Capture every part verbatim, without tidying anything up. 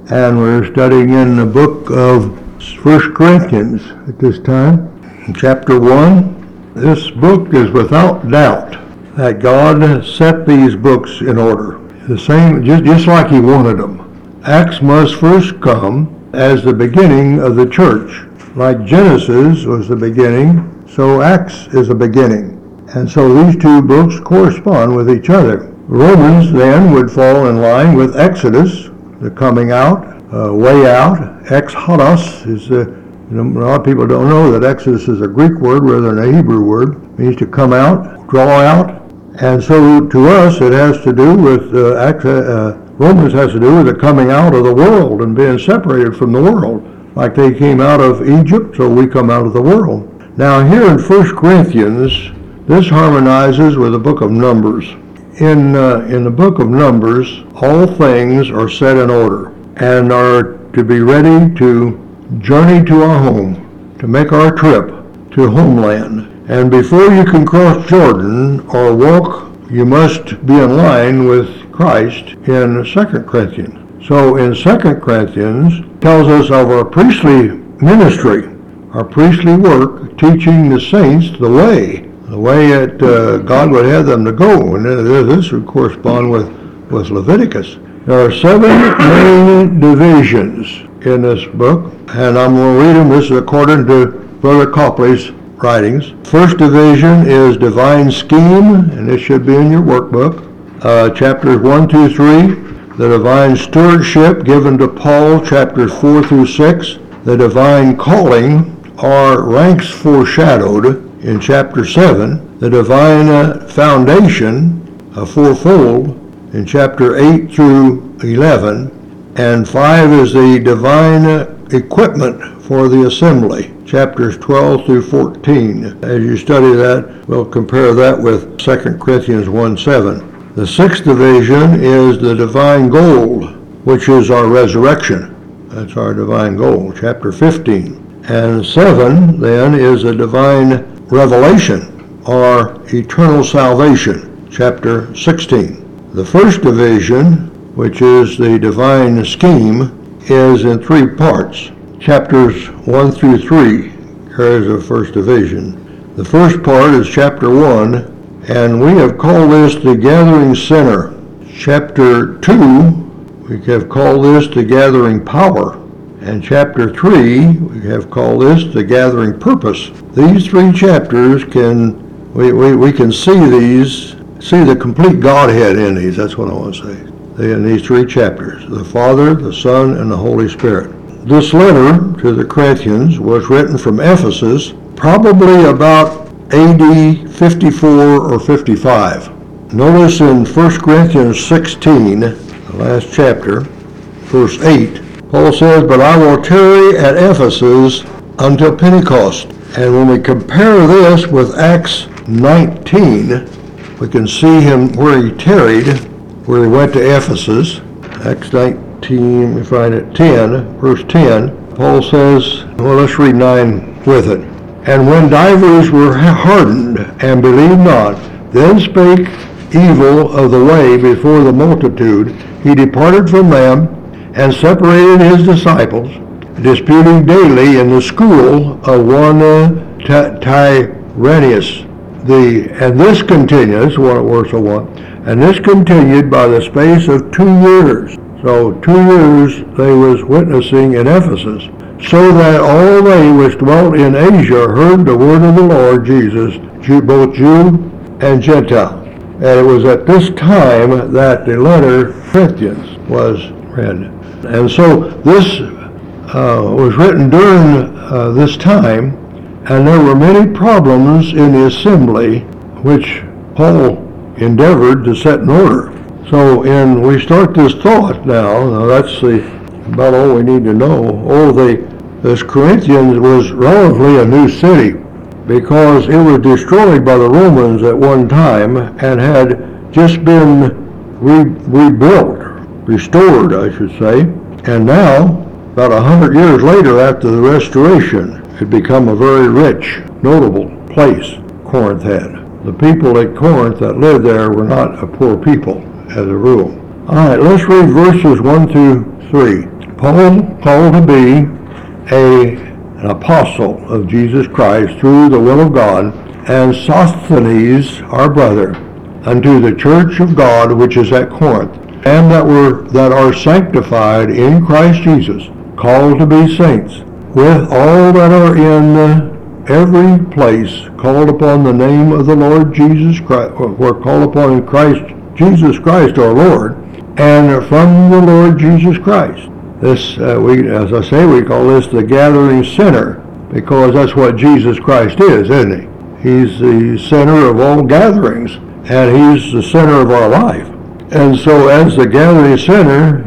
and we're studying in the book of First Corinthians at this time. In chapter one, this book is without doubt that God set these books in order. The same, just, just like He wanted them. Acts must first come as the beginning of the church. Like Genesis was the beginning, so Acts is the beginning. And so these two books correspond with each other. Romans then would fall in line with Exodus, the coming out, uh, way out. Exodus is the, you know, a lot of people don't know that Exodus is a Greek word rather than a Hebrew word. It means to come out, draw out. And so to us it has to do with, uh, uh, Romans has to do with the coming out of the world and being separated from the world. Like they came out of Egypt, so we come out of the world. Now here in First Corinthians, this harmonizes with the book of Numbers. In, uh, in the book of Numbers, all things are set in order and are to be ready to journey to our home, to make our trip to homeland. And before you can cross Jordan or walk, you must be in line with Christ in Second Corinthians. So in Second Corinthians, tells us of our priestly ministry, our priestly work, teaching the saints the way. The way that uh, God would have them to go. And this would correspond with, with Leviticus. There are seven main divisions in this book, and I'm going to read them. This is according to Brother Copley's writings. First division is divine scheme, and this should be in your workbook. Uh, chapters one through three, the divine stewardship given to Paul, chapters four through six. The divine calling are ranks foreshadowed in chapter seven, the divine uh, foundation, a fourfold, in chapter eight through eleven, and five is the divine uh, equipment for the assembly, chapters twelve through fourteen. As you study that, we'll compare that with Second Corinthians one seven. The sixth division is the divine goal, which is our resurrection. That's our divine goal, chapter fifteen. And seven, then, is the divine revelation, or eternal salvation, chapter sixteen. The first division, which is the divine scheme, is in three parts. Chapters one through three carries the first division. The first part is chapter one, and we have called this the gathering center. Chapter two, we have called this the gathering power. And chapter three, we have called this the gathering purpose. These three chapters can, we, we, we can see these, see the complete Godhead in these, that's what I want to say. In these three chapters, the Father, the Son, and the Holy Spirit. This letter to the Corinthians was written from Ephesus, probably about A D fifty-four or fifty-five. Notice in First Corinthians sixteen, the last chapter, verse eight, Paul says, "But I will tarry at Ephesus until Pentecost." And when we compare this with Acts nineteen, we can see him where he tarried, where he went to Ephesus. Acts nineteen, we find it ten, verse ten. Paul says, well, let's read nine with it. "And when divers were hardened and believed not, then spake evil of the way before the multitude, he departed from them, and separated his disciples, disputing daily in the school of one uh, Tyrannus. The and this continues, one verse of one, and this continued by the space of two years. So two years they was witnessing in Ephesus, so that all they which dwelt in Asia heard the word of the Lord Jesus, Jew, both Jew and Gentile. And it was at this time that the letter Corinthians was read. And so this uh, was written during uh, this time, and there were many problems in the assembly which Paul endeavored to set in order. So in we start this thought now, now that's the, about all we need to know. Oh, the, this Corinthians was relatively a new city because it was destroyed by the Romans at one time and had just been re- rebuilt. restored, I should say, and now, about a hundred years later after the restoration, it had become a very rich, notable place, Corinth had. The people at Corinth that lived there were not a poor people, as a rule. All right, let's read verses one through three. Paul called to be a, an apostle of Jesus Christ through the will of God, and Sosthenes, our brother, unto the church of God which is at Corinth, and that were that are sanctified in Christ Jesus, called to be saints, with all that are in every place, called upon the name of the Lord Jesus Christ, or called upon in Christ Jesus Christ our Lord, and from the Lord Jesus Christ. This, uh, we, as I say, we call this the gathering center, because that's what Jesus Christ is, isn't he? He's the center of all gatherings, and he's the center of our life. And so as the gathering center,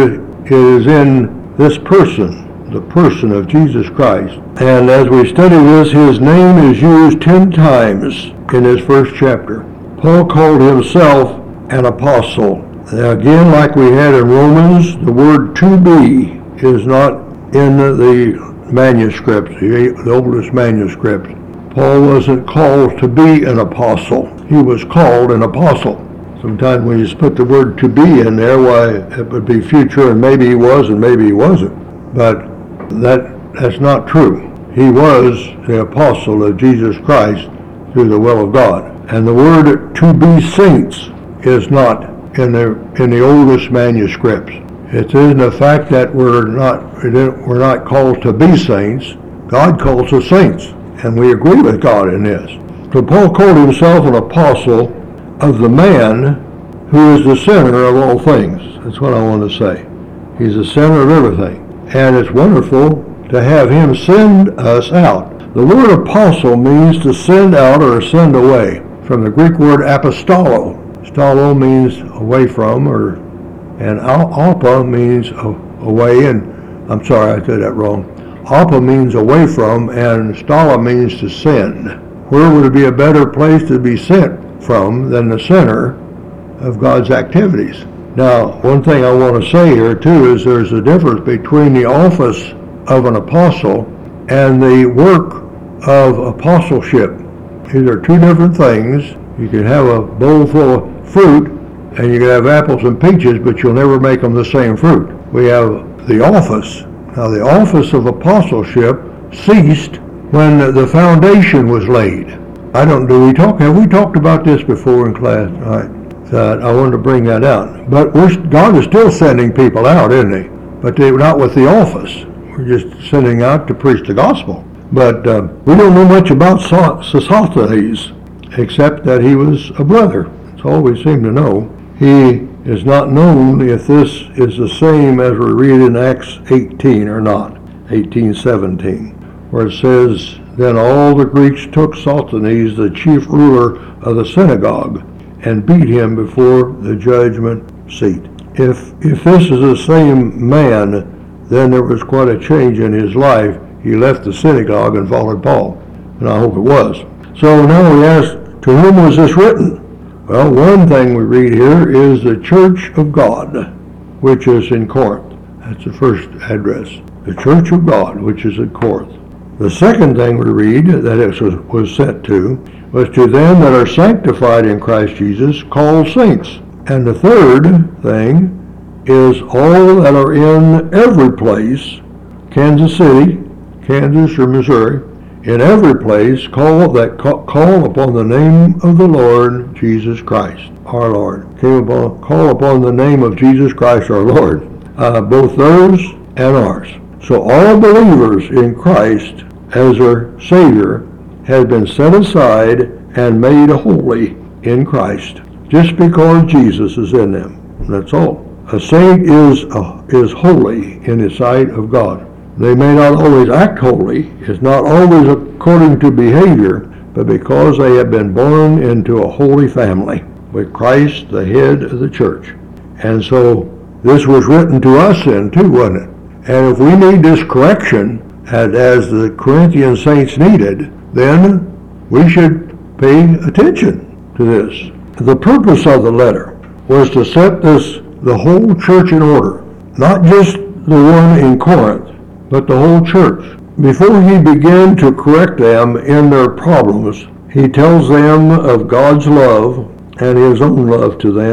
he is in this person, the person of Jesus Christ. And as we study this, his name is used ten times in this first chapter. Paul called himself an apostle. Now again, like we had in Romans, the word to be is not in the manuscripts, the, the oldest manuscripts. Paul wasn't called to be an apostle. He was called an apostle. Sometimes when you put the word to be in there, why, it would be future, and maybe he was and maybe he wasn't. But that that's not true. He was the apostle of Jesus Christ through the will of God. And the word to be saints is not in the in the oldest manuscripts. It isn't the fact that we're not we're not called to be saints. God calls us saints, and we agree with God in this. So Paul called himself an apostle of the man who is the center of all things. That's what I want to say. He's the center of everything. And it's wonderful to have him send us out. The word apostle means to send out or send away, from the Greek word apostolo. Stolo means away from, or and alpa means away, and I'm sorry I said that wrong. Alpa means away from, and stala means to send. Where would it be a better place to be sent from than the center of God's activities? Now, one thing I want to say here too is there's a difference between the office of an apostle and the work of apostleship. These are two different things. You can have a bowl full of fruit and you can have apples and peaches, but you'll never make them the same fruit. We have the office. Now, the office of apostleship ceased when the foundation was laid. I don't, do we talk, have we talked about this before in class? All right. So I wanted to bring that out. But we're, God is still sending people out, isn't he? But they're not with the office. We're just sending out to preach the gospel. But uh, we don't know much about Sosthenes, except that he was a brother. That's all we seem to know. He is not known if this is the same as we read in Acts eighteen or not, eighteen seventeen, where it says, Then all the Greeks took Sosthenes, the chief ruler of the synagogue, and beat him before the judgment seat. If if this is the same man, then there was quite a change in his life. He left the synagogue and followed Paul, and I hope it was. So now we ask, to whom was this written? Well, one thing we read here is the church of God, which is in Corinth. That's the first address. The church of God, which is in Corinth. The second thing we read that it was, was sent to was to them that are sanctified in Christ Jesus, called saints. And the third thing is all that are in every place, Kansas City, Kansas or Missouri, in every place call that call, call upon the name of the Lord Jesus Christ, our Lord. Came upon, call upon the name of Jesus Christ, our Lord. Uh, both theirs and ours. So all believers in Christ as their Savior have been set aside and made holy in Christ, just because Jesus is in them. That's all. A saint is uh, is holy in the sight of God. They may not always act holy. It's not always according to behavior, but because they have been born into a holy family with Christ, the head of the church. And so this was written to us then too, wasn't it? And if we need this correction, and as the Corinthian saints needed, then we should pay attention to this. The purpose of the letter was to set this, the whole church in order, not just the one in Corinth, but the whole church. Before he began to correct them in their problems, he tells them of God's love and his own love to them,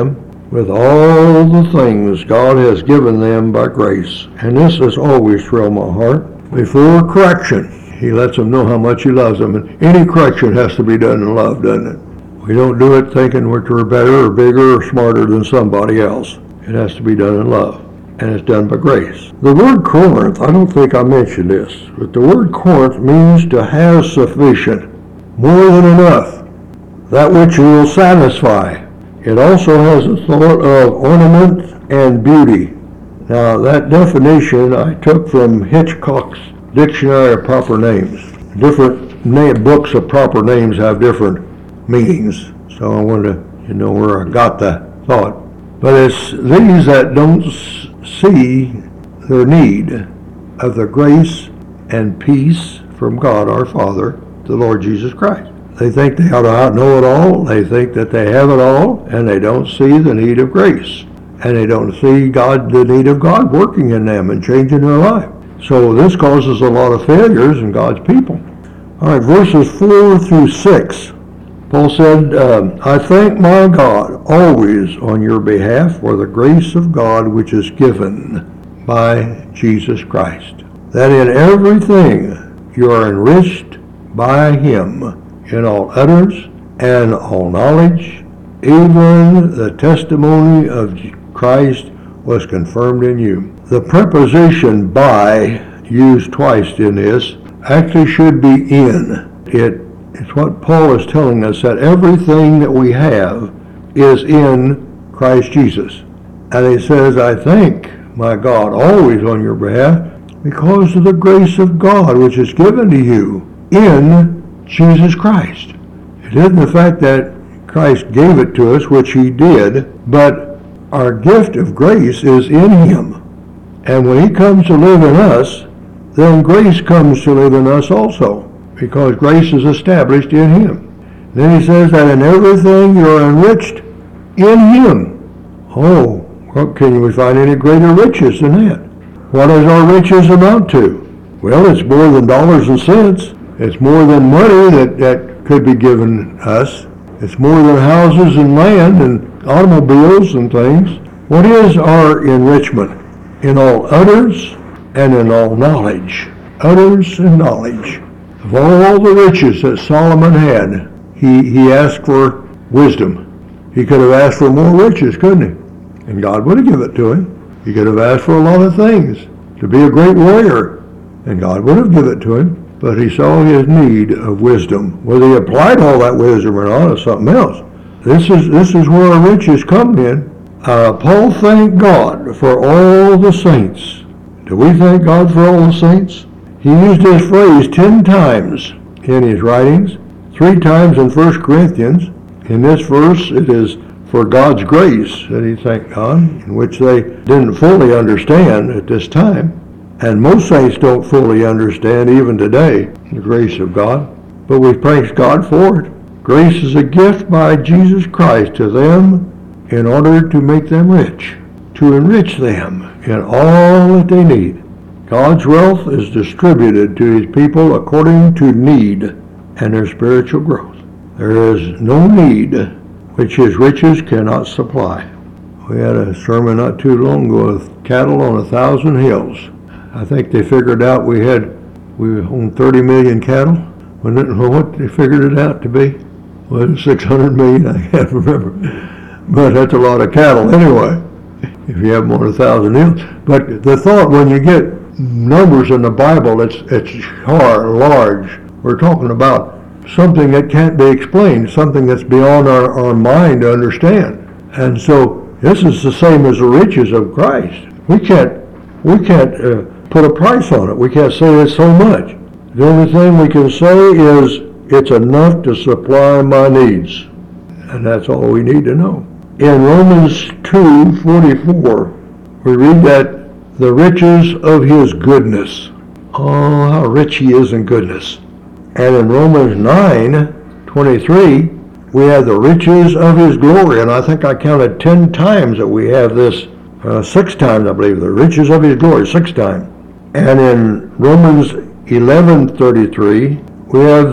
with all the things God has given them by grace. And this has always thrilled my heart. Before correction, he lets them know how much he loves them. And any correction has to be done in love, doesn't it? We don't do it thinking we're better or bigger or smarter than somebody else. It has to be done in love. And it's done by grace. The word Corinth, I don't think I mentioned this, but the word Corinth means to have sufficient, more than enough, that which will satisfy. It also has a thought of ornament and beauty. Now that definition I took from Hitchcock's Dictionary of Proper Names. Different name, books of proper names have different meanings, so I wanted to you know where I got that thought. But it's these that don't see their need of the grace and peace from God our Father, the Lord Jesus Christ. They think they ought to know it all, they think that they have it all, and they don't see the need of grace. And they don't see God, the need of God working in them and changing their life. So this causes a lot of failures in God's people. All right, verses four through six. Paul said, uh, I thank my God always on your behalf for the grace of God which is given by Jesus Christ, that in everything you are enriched by him in all utterance and all knowledge, even the testimony of Christ was confirmed in you. The preposition by, used twice in this, actually should be in. It It's what Paul is telling us, that everything that we have is in Christ Jesus. And he says, I thank my God always on your behalf because of the grace of God which is given to you in Jesus Christ. It isn't the fact that Christ gave it to us, which he did, but our gift of grace is in him. And when he comes to live in us, then grace comes to live in us also, because grace is established in him. Then he says that in everything you're enriched in him. Oh, well, can we find any greater riches than that? What does our riches amount to? Well, it's more than dollars and cents. It's more than money that, that could be given us. It's more than houses and land and automobiles and things. What is our enrichment? In all utterance and in all knowledge. Utterance and knowledge. Of all the riches that Solomon had, he, he asked for wisdom. He could have asked for more riches, couldn't he? And God would have given it to him. He could have asked for a lot of things, to be a great warrior, and God would have given it to him. But he saw his need of wisdom. Whether he applied all that wisdom or not is something else. This is, this is where our riches come in. Uh, Paul thanked God for all the saints. Do we thank God for all the saints? He used this phrase ten times in his writings, three times in First Corinthians. In this verse, it is for God's grace that he thanked God, in which they didn't fully understand at this time. And most saints don't fully understand, even today, the grace of God. But we praise God for it. Grace is a gift by Jesus Christ to them in order to make them rich, to enrich them in all that they need. God's wealth is distributed to his people according to need and their spiritual growth. There is no need which his riches cannot supply. We had a sermon not too long ago with cattle on a thousand hills. I think they figured out we had, we owned thirty million cattle. I don't know what they figured it out to be. Was it six hundred million? I can't remember. But that's a lot of cattle anyway, if you have more than a thousand hills. But the thought, when you get numbers in the Bible, it's it's hard, large. We're talking about something that can't be explained, something that's beyond our, our mind to understand. And so this is the same as the riches of Christ. We can't we can't uh, put a price on it. We can't say it's so much. The only thing we can say is it's enough to supply my needs. And that's all we need to know. In Romans two forty-four, we read that the riches of his goodness. Oh, how rich he is in goodness. And in Romans nine twenty-three, we have the riches of his glory. And I think I counted ten times that we have this, uh, six times I believe, the riches of his glory, six times. And in Romans eleven thirty-three, we have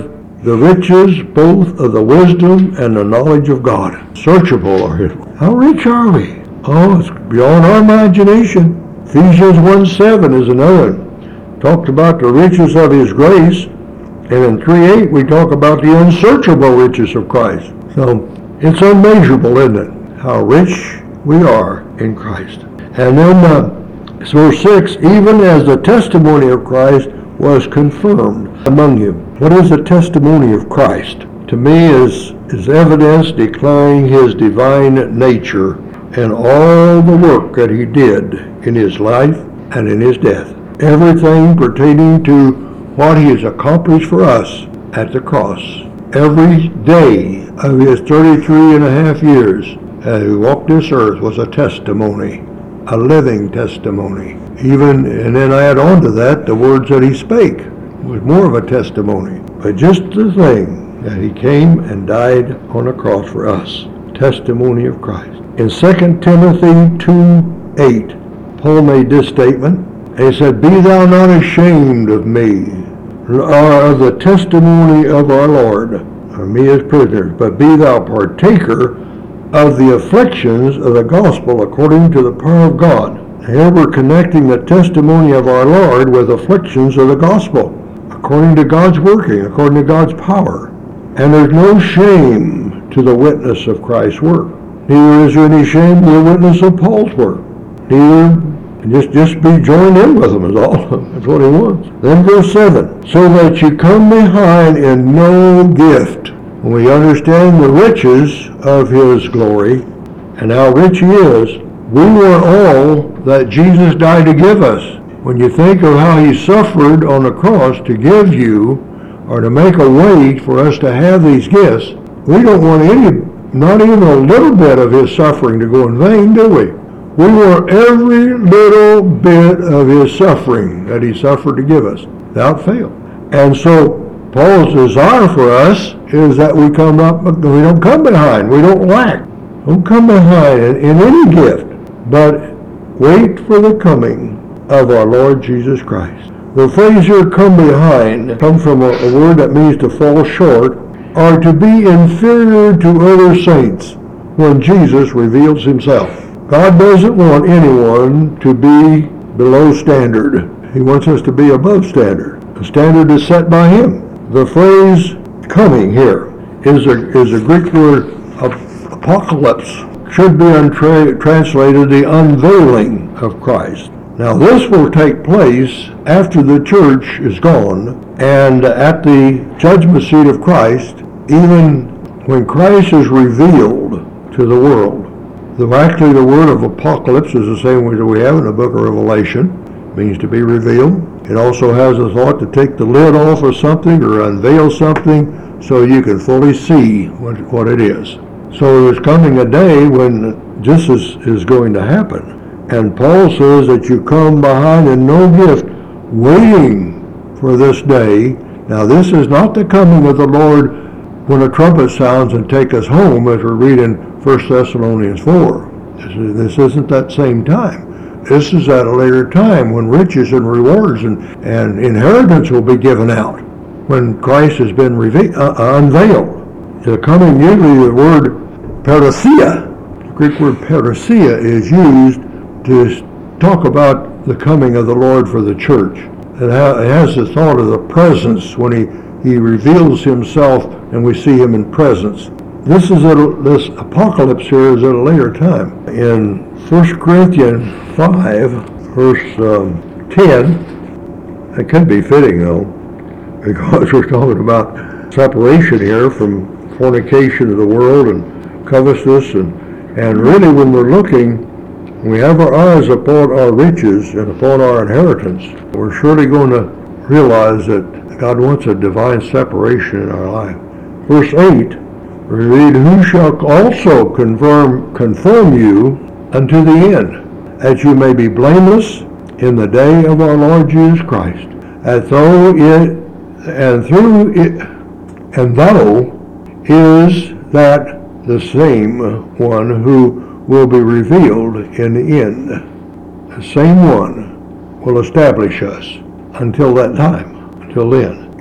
the riches both of the wisdom and the knowledge of God. Searchable are his. How rich are we? Oh, it's beyond our imagination. Ephesians one seven is another one. Talked about the riches of his grace. And in three eight we talk about the unsearchable riches of Christ. So it's unmeasurable, isn't it? How rich we are in Christ. And then uh, verse six, even as the testimony of Christ was confirmed among you. What is the testimony of Christ? To me is, is evidence declaring his divine nature and all the work that he did in his life and in his death. Everything pertaining to what he has accomplished for us at the cross. Every day of his thirty-three and a half years as he walked this earth was a testimony, a living testimony. Even, and then add on to that, the words that he spake was more of a testimony. But just the thing that he came and died on the cross for us, testimony of Christ. In Second Timothy two eight, Paul made this statement. He said, be thou not ashamed of me, or of the testimony of our Lord, or me as prisoners, but be thou partaker of the afflictions of the gospel according to the power of God. Here we're connecting the testimony of our Lord with afflictions of the gospel, according to God's working, according to God's power. And there's no shame to the witness of Christ's work. Neither is there any shame to the witness of Paul's work. Neither, just, just be joined in with them is all. That's what he wants. Then verse seven, so that you come behind in no gift. When we understand the riches of his glory and how rich he is, we want all that Jesus died to give us. When you think of how he suffered on the cross to give you, or to make a way for us to have these gifts, we don't want any, not even a little bit of his suffering to go in vain, do we? We want every little bit of his suffering that he suffered to give us, without fail. And so Paul's desire for us is that we come up, we don't come behind, we don't lack. Don't come behind in, in any gift, but wait for the coming of our Lord Jesus Christ. The phrase here, come behind, comes from a, a word that means to fall short, or to be inferior to other saints when Jesus reveals himself. God doesn't want anyone to be below standard. He wants us to be above standard. The standard is set by him. The phrase coming here is a, is a Greek word, apocalypse, should be untra- translated the unveiling of Christ. Now this will take place after the church is gone and at the judgment seat of Christ, even when Christ is revealed to the world. The, actually the word of apocalypse is the same word that we have in the book of Revelation. It means to be revealed. It also has a thought to take the lid off of something or unveil something so you can fully see what, what it is. So there's coming a day when this is, is going to happen. And Paul says that you come behind in no gift, waiting for this day. Now this is not the coming of the Lord when a trumpet sounds and take us home, as we read in First Thessalonians four. This, is, this isn't that same time. This is at a later time when riches and rewards and, and inheritance will be given out, when Christ has been reve- uh, unveiled. The coming, usually the word parousia, the Greek word parousia, is used to talk about the coming of the Lord for the church. It, ha- it has the thought of the presence when he, he reveals himself and we see him in presence. This is a, this apocalypse here is at a later time. In First Corinthians five, verse um, ten, it could be fitting though, because we're talking about separation here from fornication of the world and covetousness, and, and really when we're looking, we have our eyes upon our riches and upon our inheritance, we're surely going to realize that God wants a divine separation in our life. Verse eight, we read, who shall also confirm, conform you unto the end, that you may be blameless in the day of our Lord Jesus Christ. And though it, and through it, and thou is that the same one who will be revealed in the end. The same one will establish us until that time, until then.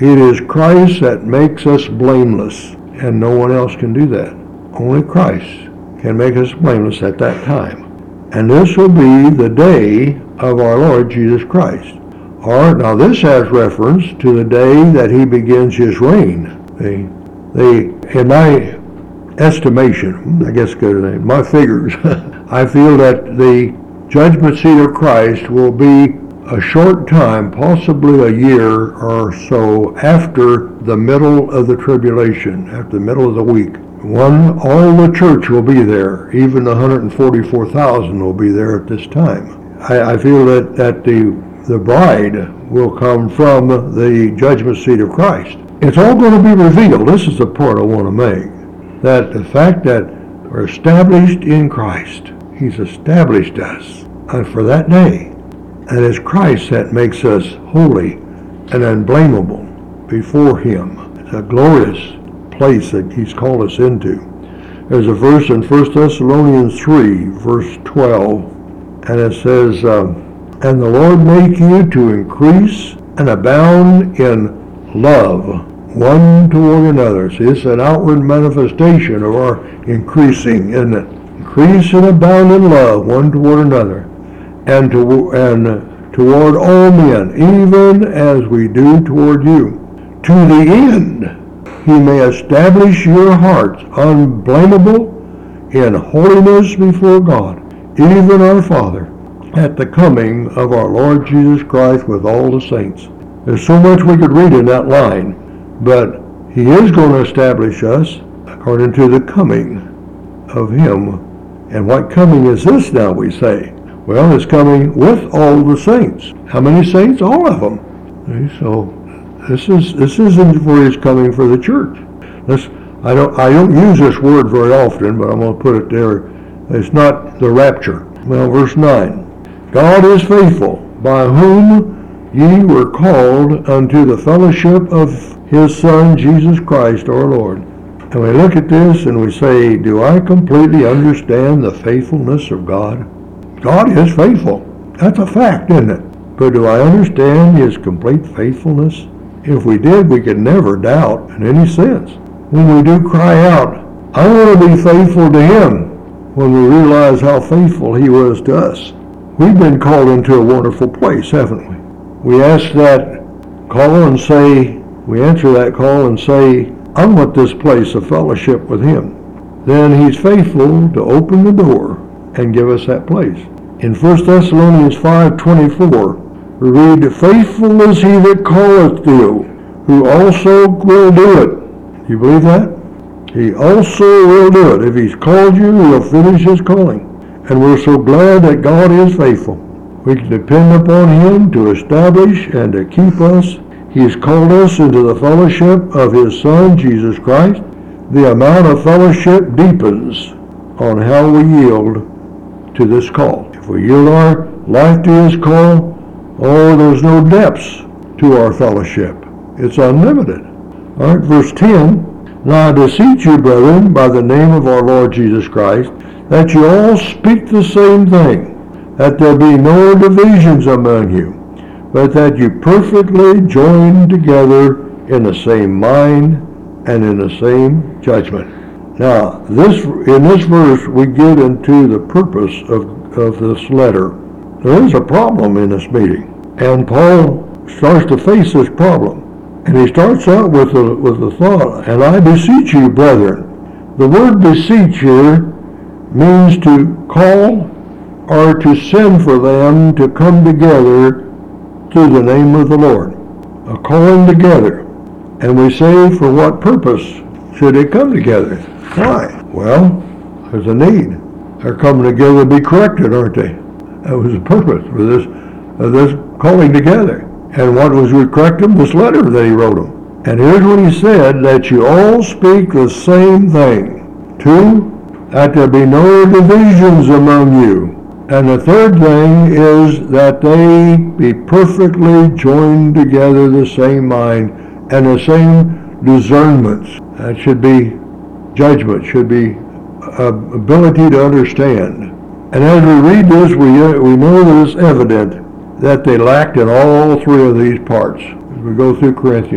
It is Christ that makes us blameless, and no one else can do that. Only Christ can make us blameless at that time. And this will be the day of our Lord Jesus Christ. Or, now this has reference to the day that he begins his reign. The, the, in my estimation, I guess good name, my figures, I feel that the judgment seat of Christ will be a short time, possibly a year or so after the middle of the tribulation, after the middle of the week. One, all the church will be there. Even the one hundred forty-four thousand will be there at this time. I, I feel that, that the, the bride will come from the judgment seat of Christ. It's all going to be revealed. This is the point I want to make. That the fact that we're established in Christ. He's established us and for that day. And it's Christ that makes us holy and unblameable before him. It's a glorious place that he's called us into. There's a verse in First Thessalonians three, verse twelve, and it says, um, and the Lord make you to increase and abound in love, one toward another. See, it's an outward manifestation of our increasing, isn't it? Increase and abound in love, one toward another, and to and toward all men, even as we do toward you, to the end he may establish your hearts unblameable in holiness before God, even our Father, at the coming of our Lord Jesus Christ with all the saints. There's so much we could read in that line, but he is going to establish us according to the coming of him. And what coming is this now, we say? Well, it's coming with all the saints. How many saints? All of them. Okay, so this is this isn't where he's coming for the church. This I don't I don't use this word very often, but I'm going to put it there. It's not the rapture. Well, verse nine. God is faithful, by whom ye were called unto the fellowship of his Son, Jesus Christ our Lord. And we look at this and we say, do I completely understand the faithfulness of God? God is faithful. That's a fact, isn't it? But do I understand his complete faithfulness? If we did, we could never doubt in any sense. When we do cry out, I want to be faithful to him, when we realize how faithful he was to us. We've been called into a wonderful place, haven't we? We ask that call and say, we answer that call and say, I want this place of fellowship with him. Then he's faithful to open the door and give us that place. In First Thessalonians five twenty-four, we read, faithful is he that calleth thee, who also will do it. Do you believe that? He also will do it. If he's called you, he'll finish his calling. And we're so glad that God is faithful. We can depend upon him to establish and to keep us. He's called us into the fellowship of his Son, Jesus Christ. The amount of fellowship deepens on how we yield to this call. If we yield our life to his call, oh, there's no depths to our fellowship. It's unlimited. All right, verse ten. Now I beseech you, brethren, by the name of our Lord Jesus Christ, that you all speak the same thing, that there be no divisions among you, but that you perfectly join together in the same mind and in the same judgment. Now, this in this verse we get into the purpose of, of this letter. There is a problem in this meeting, and Paul starts to face this problem. And he starts out with the, with the thought, and I beseech you, brethren. The word beseech here means to call or to send for them to come together to the name of the Lord. A calling together. And we say, for what purpose should they come together? Why? Well, there's a need. They're coming together to be corrected, aren't they? That was the purpose for this, of this calling together. And what was to correct them? This letter that he wrote them. And here's what he said, that you all speak the same thing. Two, that there be no divisions among you. And the third thing is that they be perfectly joined together, the same mind, and the same discernments. That should be judgment, should be uh, ability to understand. And as we read this, we, uh, we know that it's evident that they lacked in all three of these parts as we go through Corinthians.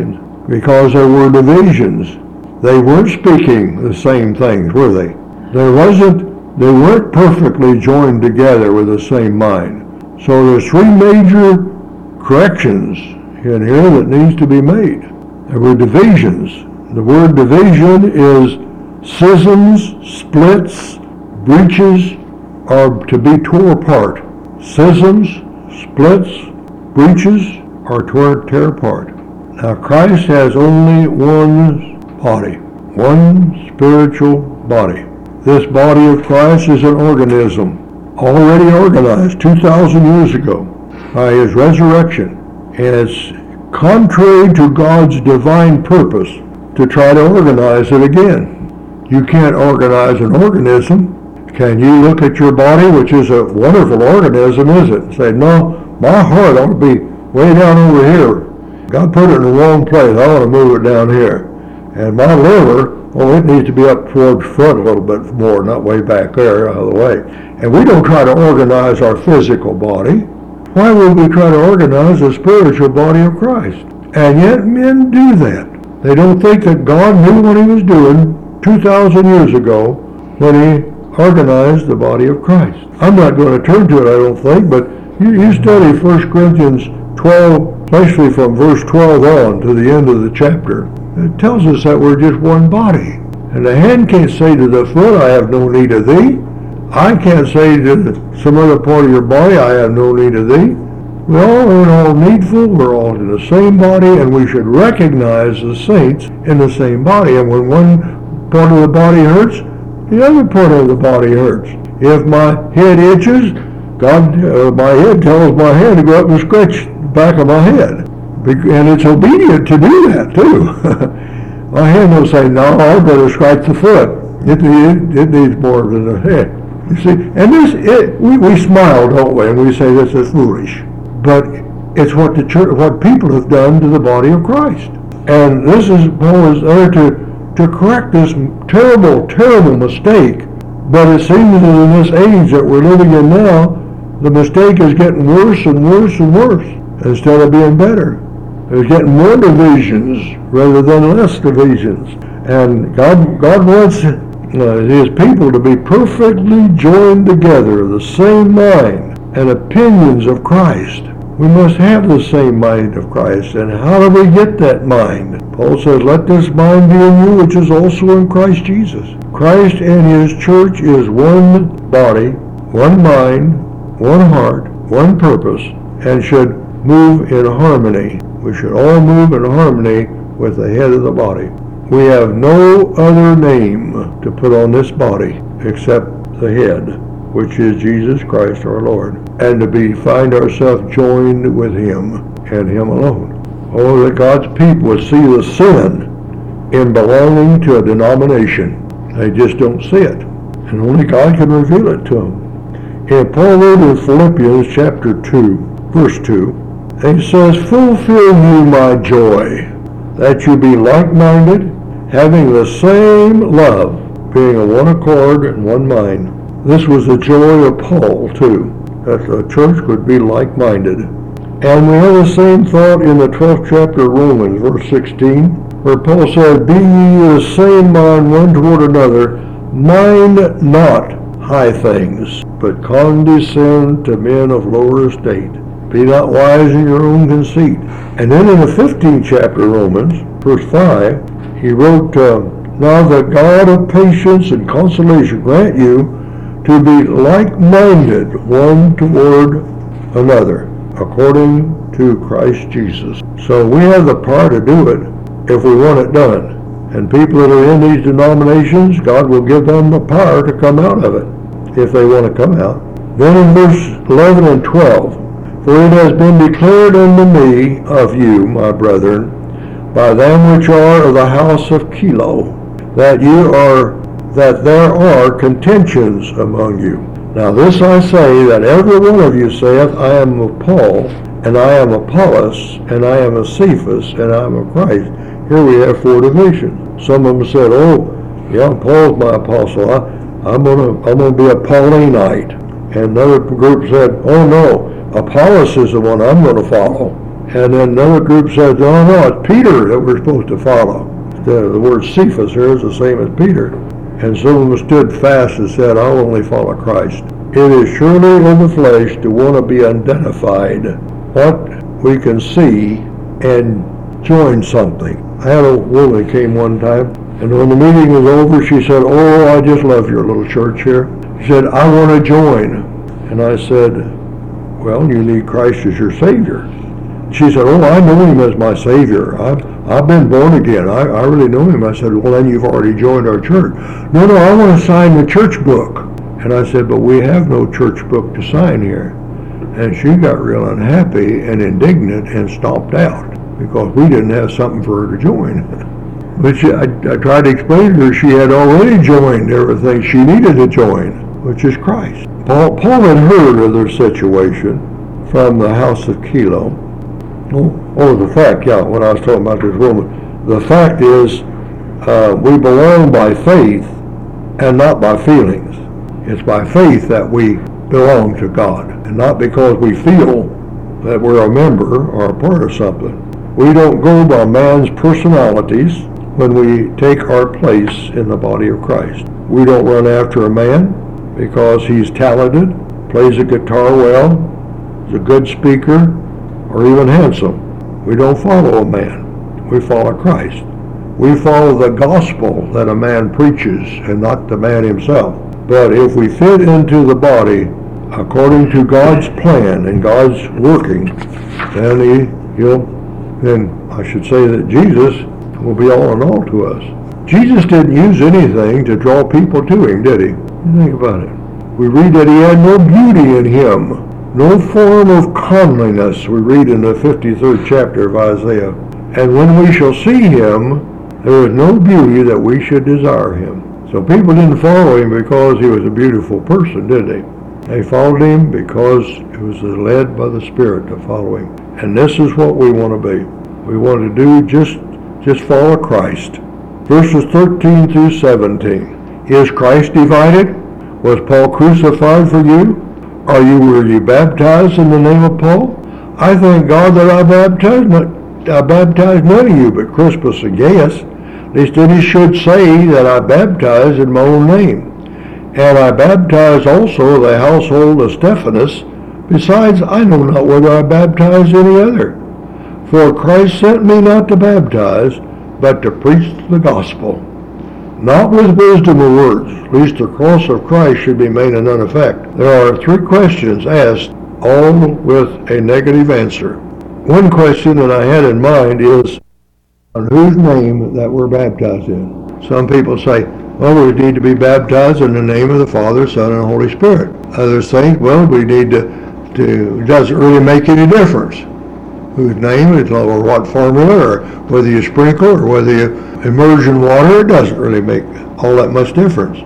because there were divisions. They weren't speaking the same things, were they? There wasn't, they weren't perfectly joined together with the same mind. So there's three major corrections in here that needs to be made. There were divisions. The word division is schisms, splits, breaches are to be tore apart. Schisms, splits, breaches are to tear apart. Now Christ has only one body, one spiritual body. This body of Christ is an organism already organized two thousand years ago by his resurrection. And it's contrary to God's divine purpose to try to organize it again. You can't organize an organism. Can you look at your body, which is a wonderful organism, is it? And say, no, my heart ought to be way down over here. God put it in the wrong place. I want to move it down here. And my liver, oh, it needs to be up towards front a little bit more, not way back there, out of the way. And we don't try to organize our physical body. Why would we try to organize the spiritual body of Christ? And yet men do that. They don't think that God knew what he was doing two thousand years ago when he organized the body of Christ. I'm not going to turn to it, I don't think, but you, you study First Corinthians twelve, especially from verse twelve on to the end of the chapter. It tells us that we're just one body. And the hand can't say to the foot, I have no need of thee. I can't say to some other part of your body, I have no need of thee. We all are all needful, we're all in the same body, and we should recognize the saints in the same body. And when one part of the body hurts, the other part of the body hurts. If my head itches, God, uh, my head tells my hand to go up and scratch the back of my head. And it's obedient to do that, too. My hand will say, no, I'll better scratch the foot. It, it, it needs more than the head. You see, and this, it, we, we smile, don't we, and we say this is foolish. But it's what the church, what people have done to the body of Christ. And this is, Paul is there to, to correct this terrible, terrible mistake. But it seems that in this age that we're living in now, the mistake is getting worse and worse and worse instead of being better. There's getting more divisions rather than less divisions. And God, God wants uh, his people to be perfectly joined together, the same mind and opinions of Christ. We must have the same mind of Christ. And how do we get that mind? Paul says, let this mind be in you, which is also in Christ Jesus. Christ and his church is one body, one mind, one heart, one purpose, and should move in harmony. We should all move in harmony with the head of the body. We have no other name to put on this body except the head, which is Jesus Christ our Lord, and to be find ourselves joined with him and him alone. Oh, that God's people would see the sin in belonging to a denomination. They just don't see it, and only God can reveal it to them. And Paul wrote in Philippians chapter two, verse two, and he says, fulfill you my joy, that you be like-minded, having the same love, being of one accord and one mind. This was the joy of Paul, too, that the church would be like-minded. And we have the same thought in the twelfth chapter of Romans, verse sixteen, where Paul said, be ye the same mind one toward another, mind not high things, but condescend to men of lower estate. Be not wise in your own conceit. And then in the fifteenth chapter of Romans, verse five, he wrote, uh, now the God of patience and consolation grant you to be like-minded one toward another, according to Christ Jesus. So we have the power to do it if we want it done. And people that are in these denominations, God will give them the power to come out of it, if they want to come out. Then in verse eleven and twelve, for it has been declared unto me of you, my brethren, by them which are of the house of Chilo, that you are, that there are contentions among you. Now this I say, that every one of you saith, I am of Paul, and I am Apollos, and I am of Cephas, and I am of Christ. Here we have four divisions. Some of them said, oh, yeah, Paul's my apostle. I, I'm gonna, I'm gonna be a Paulinite. And another group said, oh no, Apollos is the one I'm going to follow. And then another group said, no, no, it's Peter that we're supposed to follow. The, the word Cephas here is the same as Peter. And some of them stood fast and said, I'll only follow Christ. It is surely in the flesh to want to be identified, what we can see, and join something. I had a woman came one time, and when the meeting was over, she said, oh, I just love your little church here. She said, I want to join. And I said, well, you need Christ as your Savior. She said, oh, I know him as my Savior. I've, I've been born again. I, I really know him. I said, well, then you've already joined our church. No, no, I want to sign the church book. And I said, but we have no church book to sign here. And she got real unhappy and indignant and stomped out because we didn't have something for her to join. But she, I, I tried to explain to her she had already joined everything she needed to join, which is Christ. Paul, Paul had heard of their situation from the house of Kilo. Oh, oh, the fact, yeah, when I was talking about this woman, the fact is uh, we belong by faith and not by feelings. It's by faith that we belong to God, and not because we feel that we're a member or a part of something. We don't go by man's personalities when we take our place in the body of Christ. We don't run after a man because he's talented, plays the guitar well, is a good speaker, or even handsome. We don't follow a man. We follow Christ. We follow the gospel that a man preaches and not the man himself. But if we fit into the body according to God's plan and God's working, then he, he'll, then I should say that Jesus will be all in all to us. Jesus didn't use anything to draw people to him, did he? Think about it. We read that he had no beauty in him, no form of comeliness, we read in the fifty-third chapter of Isaiah. And when we shall see him, there is no beauty that we should desire him. So people didn't follow him because he was a beautiful person, did they? They followed him because it was led by the Spirit to follow him. And this is what we want to be. We want to do just, just follow Christ. Verses thirteen through seventeen. Is Christ divided? Was Paul crucified for you? Are you, were you baptized in the name of Paul? I thank God that I baptized, not, I baptized none of you but Crispus and Gaius. Lest any should say that I baptized in my own name. And I baptized also the household of Stephanas. Besides, I know not whether I baptized any other. For Christ sent me not to baptize, but to preach the gospel, not with wisdom of words, lest the cross of Christ should be made of none effect. There are three questions asked, all with a negative answer. One question that I had in mind is, on whose name that we're baptized in. Some people say, well, we need to be baptized in the name of the Father, Son, and Holy Spirit. Others think, well, we need to, to it doesn't really make any difference whose name it is or what formula, or whether you sprinkle or whether you immerse in water. It doesn't really make all that much difference.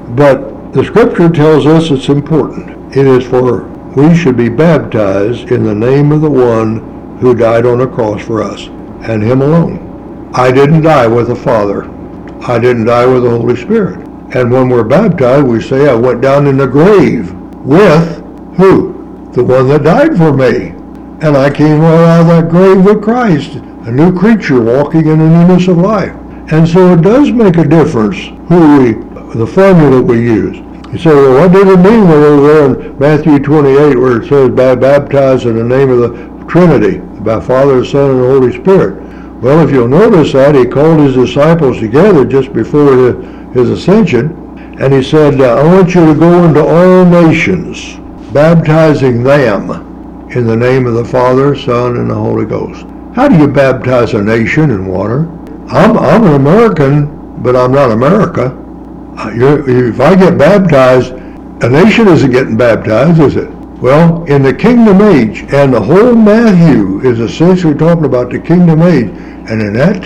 But the Scripture tells us it's important. It is for we should be baptized in the name of the one who died on the cross for us, and him alone. I didn't die with the Father. I didn't die with the Holy Spirit. And when we're baptized, we say, I went down in the grave with who? The one that died for me. And I came right out of that grave with Christ, a new creature walking in the newness of life. And so it does make a difference who we, the formula we use. You say, well, what did it mean when over there in Matthew twenty-eight where it says, baptized in the name of the Trinity, by Father, Son, and the Holy Spirit? Well, if you'll notice that, he called his disciples together just before his, his ascension, and he said, I want you to go into all nations, baptizing them in the name of the Father, Son, and the Holy Ghost. How do you baptize a nation in water? I'm, I'm an American, but I'm not America. You're, if I get baptized, a nation isn't getting baptized, is it? Well, in the kingdom age, and the whole Matthew is essentially talking about the kingdom age, and in that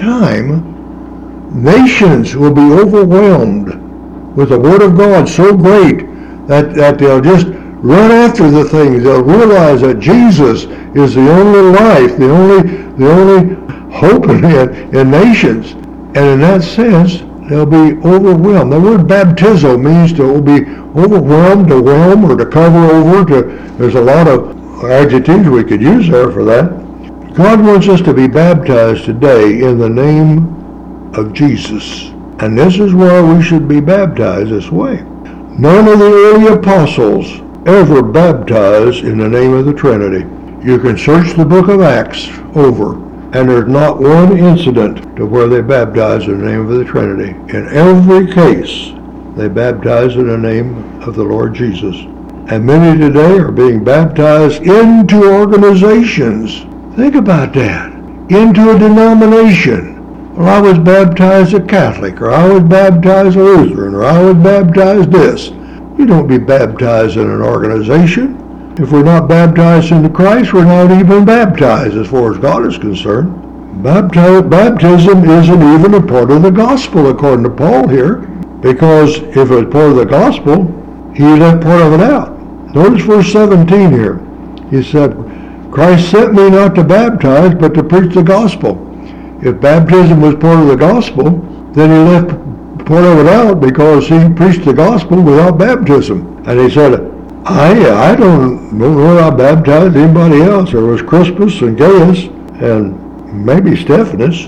time, nations will be overwhelmed with the Word of God so great that, that they'll just run after the things. They'll realize that Jesus is the only life, the only the only hope in, in nations. And in that sense, they'll be overwhelmed. The word baptizo means to be overwhelmed, to whelm, or to cover over. To, there's a lot of adjectives we could use there for that. God wants us to be baptized today in the name of Jesus. And this is why we should be baptized this way. None of the early apostles ever baptized in the name of the Trinity. You can search the book of Acts over, and there's not one incident to where they baptized in the name of the Trinity. In every case, they baptized in the name of the Lord Jesus. And many today are being baptized into organizations. Think about that. Into a denomination. Well, I was baptized a Catholic, or I was baptized a Lutheran, or I was baptized this. You don't be baptized in an organization. If we're not baptized into Christ, we're not even baptized as far as God is concerned. Bapti- baptism isn't even a part of the gospel, according to Paul here, because if it was part of the gospel, he left part of it out. Notice verse seventeen here. He said, Christ sent me not to baptize, but to preach the gospel. If baptism was part of the gospel, then he left part of it out because he preached the gospel without baptism. And he said, I I don't know where I baptized anybody else. There was Crispus and Gaius and maybe Stephanus.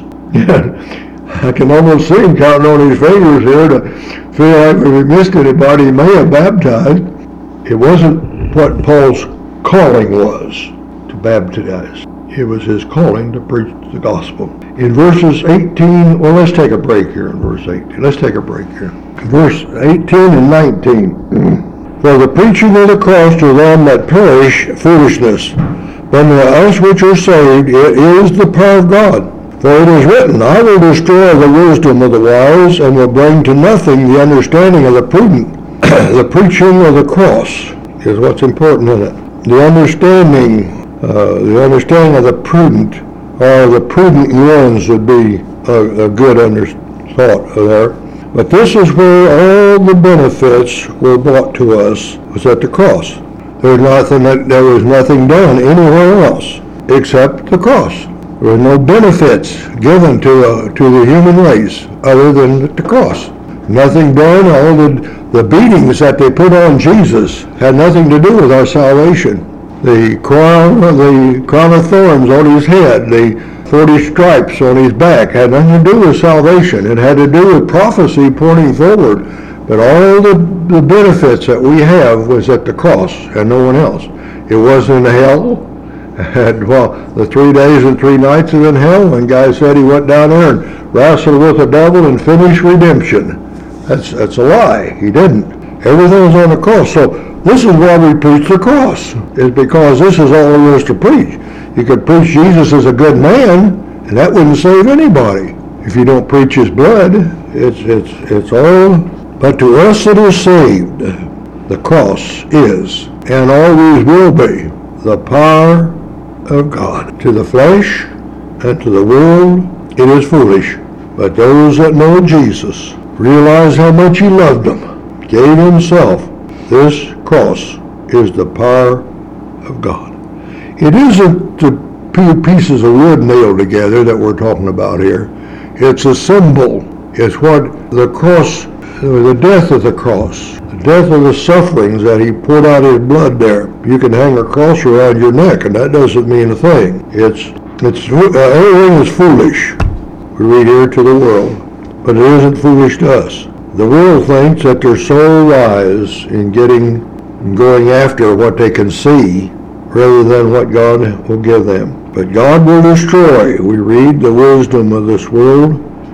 I can almost see him counting on his fingers here to feel like if he missed anybody, he may have baptized. It wasn't what Paul's calling was to baptize. It was his calling to preach the gospel. In verses eighteen, well, let's take a break here in verse eighteen. Let's take a break here. Verse eighteen and nineteen. For the preaching of the cross to them that perish, foolishness. But to us which are saved, it is the power of God. For it is written, I will destroy the wisdom of the wise, and will bring to nothing the understanding of the prudent. The preaching of the cross is what's important in it. The understanding Uh, the understanding of the prudent, or the prudent ones would be a, a good under, thought there. But this is where all the benefits were brought to us, was at the cross. There was nothing, that, there was nothing done anywhere else except the cross. There were no benefits given to, uh, to the human race other than the cross. Nothing done, all the, the beatings that they put on Jesus had nothing to do with our salvation. The crown, the crown of thorns on his head, the forty stripes on his back had nothing to do with salvation. It had to do with prophecy pointing forward. But all the, the benefits that we have was at the cross and no one else. It wasn't in hell. And, well, the three days and three nights is in hell, and guy said he went down there and wrestled with the devil and finished redemption. That's, that's a lie. He didn't. Everything was on the cross. So this is why we preach the cross, is because this is all there is to preach. You could preach Jesus as a good man, and that wouldn't save anybody. If you don't preach his blood, it's it's it's all. But to us that are saved, the cross is, and always will be, the power of God. To the flesh and to the world, it is foolish. But those that know Jesus realize how much he loved them, gave himself. This cross is the power of God. It isn't the few pieces of wood nailed together that we're talking about here. It's a symbol. It's what the cross, the death of the cross, the death of the sufferings that he poured out his blood there. You can hang a cross around your neck, and that doesn't mean a thing. It's, it's uh, everything is foolish. We read here to the world, but it isn't foolish to us. The world thinks that they're so wise in getting, going after what they can see, rather than what God will give them. But God will destroy, we read, the wisdom of this world,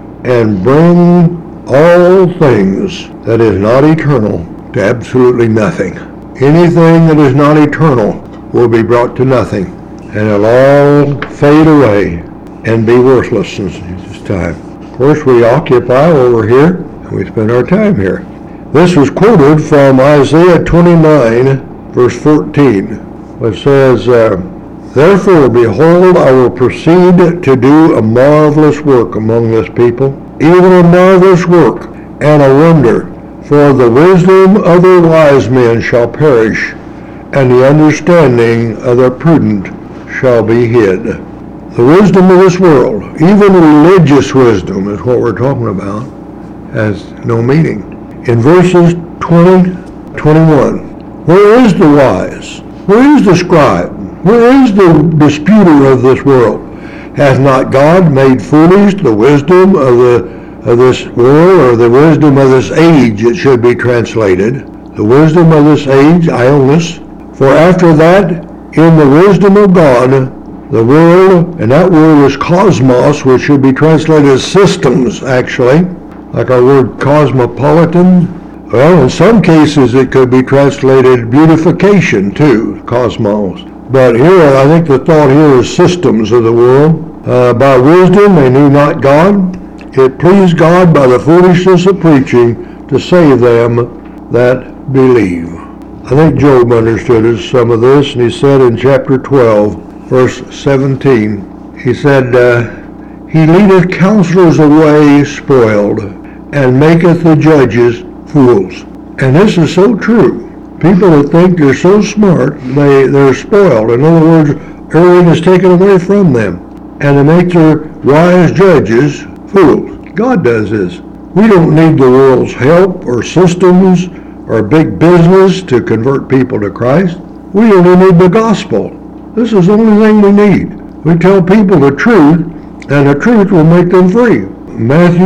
and bring all things that is not eternal to absolutely nothing. Anything that is not eternal will be brought to nothing, and it'll all fade away and be worthless in this time. Of course, we occupy over here, we spend our time here. This was quoted from Isaiah twenty-nine, verse fourteen, which says, uh, Therefore, behold, I will proceed to do a marvelous work among this people, even a marvelous work and a wonder. For the wisdom of the wise men shall perish, and the understanding of the prudent shall be hid. The wisdom of this world, even religious wisdom is what we're talking about, has no meaning. In verses twenty, twenty-one, where is the wise? Where is the scribe? Where is the disputer of this world? Hath not God made foolish the wisdom of the of this world, or the wisdom of this age, it should be translated. The wisdom of this age, Ionis. For after that, in the wisdom of God, the world, and that word is cosmos, which should be translated as systems, actually, like our word cosmopolitan. Well, in some cases it could be translated beautification too, cosmos. But here, I think the thought here is systems of the world. Uh, by wisdom they knew not God. It pleased God by the foolishness of preaching to save them that believe. I think Job understood some of this, and he said in chapter twelve, verse seventeen, he said, uh, He leadeth counselors away spoiled, and maketh the judges fools. And this is so true. People that think they're so smart, they, they're spoiled. In other words, everything is taken away from them. And they make their wise judges fools. God does this. We don't need the world's help or systems or big business to convert people to Christ. We only need the gospel. This is the only thing we need. We tell people the truth, and the truth will make them free. Matthew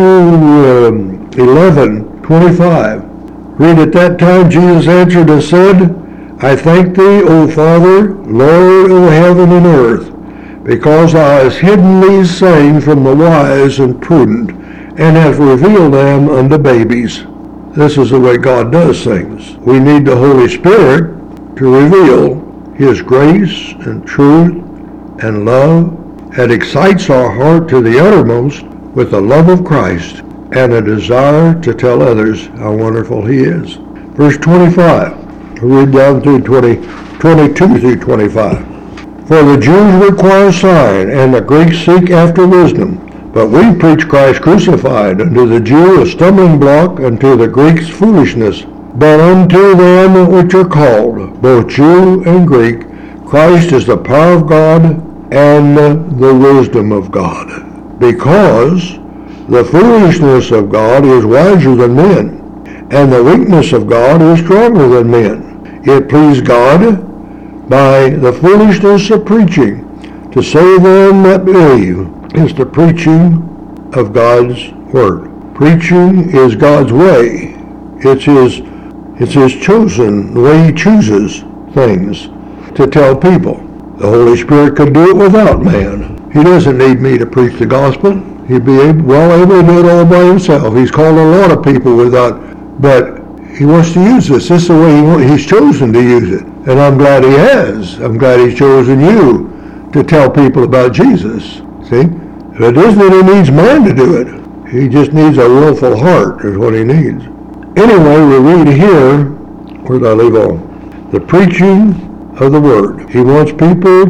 um, eleven twenty-five. Read, at that time Jesus answered and said, I thank thee, O Father, Lord of heaven and earth, because thou hast hidden these sayings from the wise and prudent, and hast revealed them unto babies. This is the way God does things. We need the Holy Spirit to reveal His grace and truth and love, and excites our heart to the uttermost with the love of Christ and a desire to tell others how wonderful He is. Verse twenty-five. Read down through twenty, twenty-two through twenty-five. For the Jews require sign, and the Greeks seek after wisdom. But we preach Christ crucified, unto the Jew a stumbling block, and to the Greeks foolishness. But unto them which are called, both Jew and Greek, Christ is the power of God and the wisdom of God. Because the foolishness of God is wiser than men, and the weakness of God is stronger than men. It pleased God by the foolishness of preaching to save them that believe. Is the preaching of God's word. Preaching is God's way. It's his, it's his chosen, the way He chooses things to tell people. The Holy Spirit could do it without man. He doesn't need me to preach the gospel. He'd be able, well able to do it all by Himself. He's called a lot of people without, but He wants to use this. This is the way he wants, He's chosen to use it. And I'm glad He has. I'm glad He's chosen you to tell people about Jesus. See? It isn't that He needs man to do it. He just needs a willful heart is what He needs. Anyway, we read here, where did I leave off? The preaching of the word. He wants people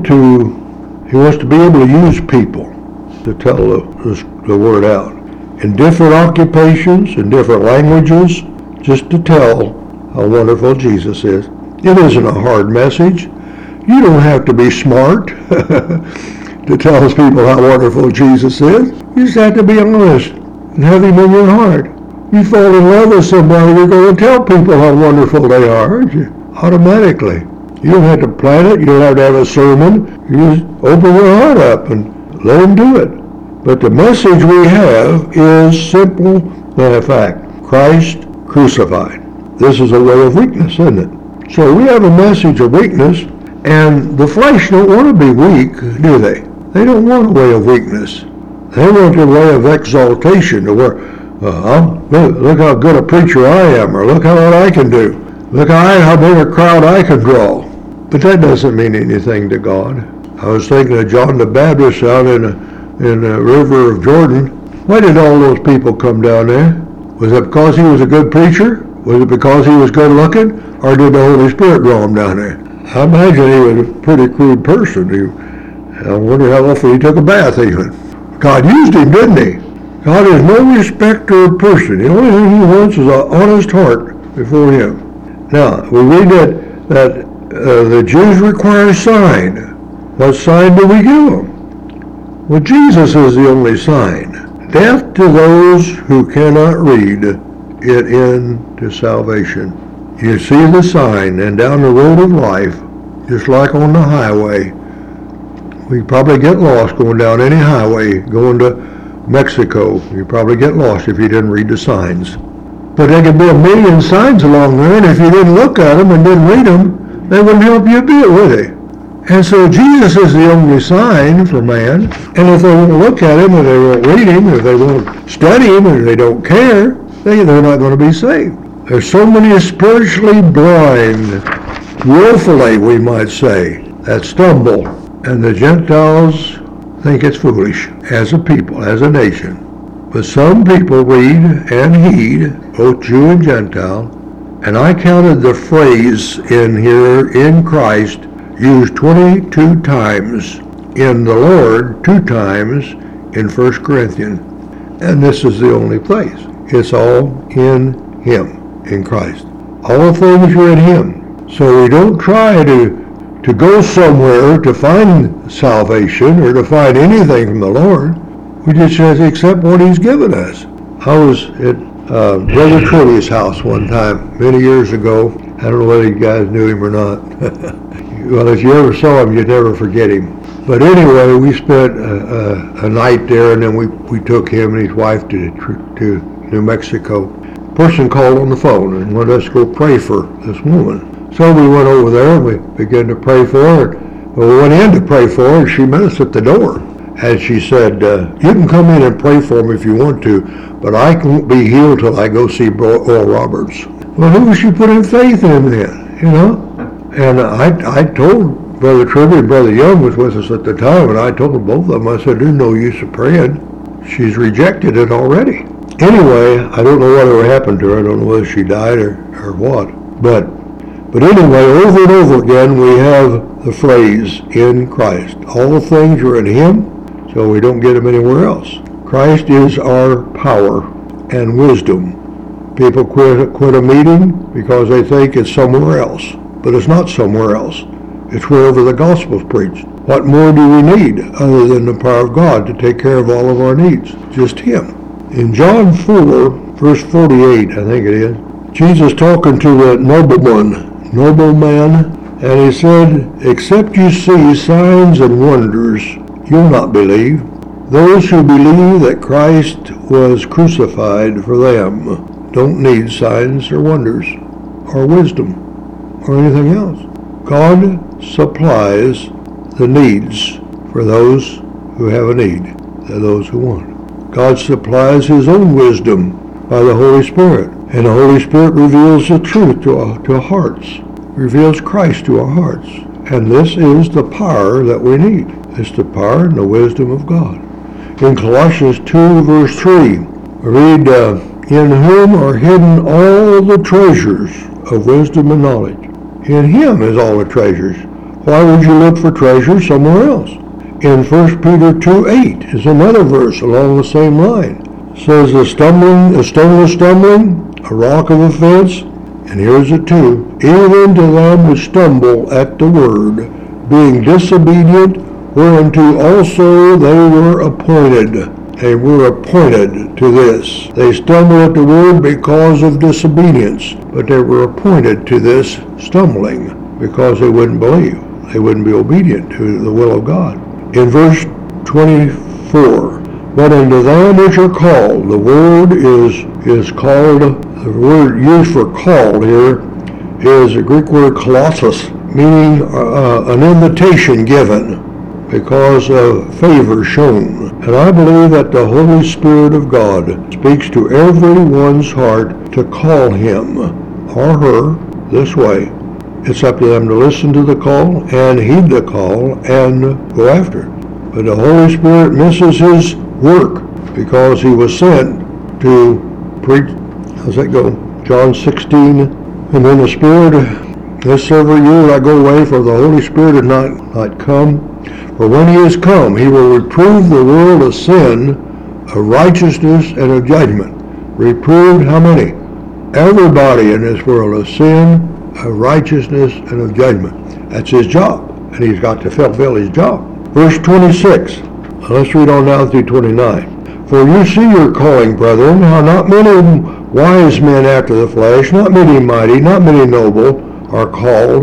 to, He wants to be able to use people to tell the, the word out. In different occupations, in different languages, just to tell how wonderful Jesus is. It isn't a hard message. You don't have to be smart to tell people how wonderful Jesus is. You just have to be honest and have Him in your heart. You fall in love with somebody, you're going to tell people how wonderful they are, aren't you? Automatically. You don't have to plan it. You don't have to have a sermon. You just open your heart up and let Him do it. But the message we have is simple and a fact. Christ crucified. This is a way of weakness, isn't it? So we have a message of weakness, and the flesh don't want to be weak, do they? They don't want a way of weakness. They want a way of exaltation, to where, uh, look, look how good a preacher I am, or look how what I can do. Look how, how big a crowd I can draw. But that doesn't mean anything to God. I was thinking of John the Baptist out in, a, in the river of Jordan. Why did all those people come down there? Was it because he was a good preacher? Was it because he was good looking? Or did the Holy Spirit draw him down there? I imagine he was a pretty crude person. He, I wonder how often he took a bath even. God used him, didn't He? God is no respecter of person. The only thing He wants is an honest heart before Him. Now, we read that, that uh, the Jews require a sign. What sign do we give them? Well, Jesus is the only sign. Death to those who cannot read it into salvation. You see the sign, and down the road of life, just like on the highway, We probably get lost going down any highway, going to Mexico. You probably get lost if you didn't read the signs. But there could be a million signs along there, and if you didn't look at them and didn't read them, they wouldn't help you a bit, would they? And so Jesus is the only sign for man, and if they won't look at him, or they won't read him, or they won't study him, or they don't care, they, they're not going to be saved. There's so many spiritually blind, willfully, we might say, that stumble, and the Gentiles think it's foolish as a people, as a nation. But some people read and heed, both Jew and Gentile, and I counted the phrase in here, in Christ, used twenty-two times, in the Lord, two times, in First Corinthians. And this is the only place. It's all in Him, in Christ. All things are in Him. So we don't try to, to go somewhere to find salvation or to find anything from the Lord. We just have to accept what He's given us. I was at uh, Brother Trudy's house one time, many years ago. I don't know whether you guys knew him or not. Well, if you ever saw him, you'd never forget him. But anyway, we spent a, a, a night there, and then we, we took him and his wife to, to New Mexico. A person called on the phone and wanted us to go pray for this woman. So we went over there and we began to pray for her. Well, we went in to pray for her, and she met us at the door. And she said, uh, you can come in and pray for me if you want to, but I won't be healed till I go see Oral Roberts. Well, who was she putting faith in then, you know? And I I told Brother Trudy and Brother Young was with us at the time, and I told both of them, I said, there's no use of praying. She's rejected it already. Anyway, I don't know whatever happened to her. I don't know whether she died or, or what. But, but anyway, over and over again, we have the phrase, in Christ. All things are in Him, so we don't get them anywhere else. Christ is our power and wisdom. People quit, quit a meeting because they think it's somewhere else. But it's not somewhere else. It's wherever the gospel's preached. What more do we need other than the power of God to take care of all of our needs? Just Him. In John four, verse forty-eight, I think it is, Jesus talking to the nobleman, nobleman, and He said, except you see signs and wonders, you'll not believe. Those who believe that Christ was crucified for them don't need signs or wonders or wisdom or anything else. God supplies the needs for those who have a need, for those who want. God supplies His own wisdom by the Holy Spirit, and the Holy Spirit reveals the truth to our, to our hearts, reveals Christ to our hearts, and this is the power that we need. It's the power and the wisdom of God. In Colossians two, verse three, we read, uh, in whom are hidden all the treasures of wisdom and knowledge. In Him is all the treasures. Why would you look for treasure somewhere else? In First Peter two eight is another verse along the same line. It says, a stumbling, a stone of stumbling, a rock of offense, and here's it too, even to them which stumble at the word, being disobedient, whereunto also they were appointed. They were appointed to this. They stumbled at the word because of disobedience, but they were appointed to this stumbling because they wouldn't believe. They wouldn't be obedient to the will of God. In verse twenty-four, but unto them which are called, the word is, is called, the word used for called here is the Greek word kolossos, meaning uh, an invitation given because of favor shown. And I believe that the Holy Spirit of God speaks to everyone's heart to call him or her this way. It's up to them to listen to the call and heed the call and go after it. But the Holy Spirit misses His work because He was sent to preach. How's that go? John sixteen, and then the Spirit, this several years I go away, for the Holy Spirit had not, not come. For when He is come, He will reprove the world of sin, of righteousness, and of judgment. Reproved how many? Everybody in this world of sin, of righteousness, and of judgment. That's His job, and He's got to fulfill His job. Verse twenty-six. Let's read on down through twenty-nine. For you see your calling, brethren, how not many wise men after the flesh, not many mighty, not many noble, are called,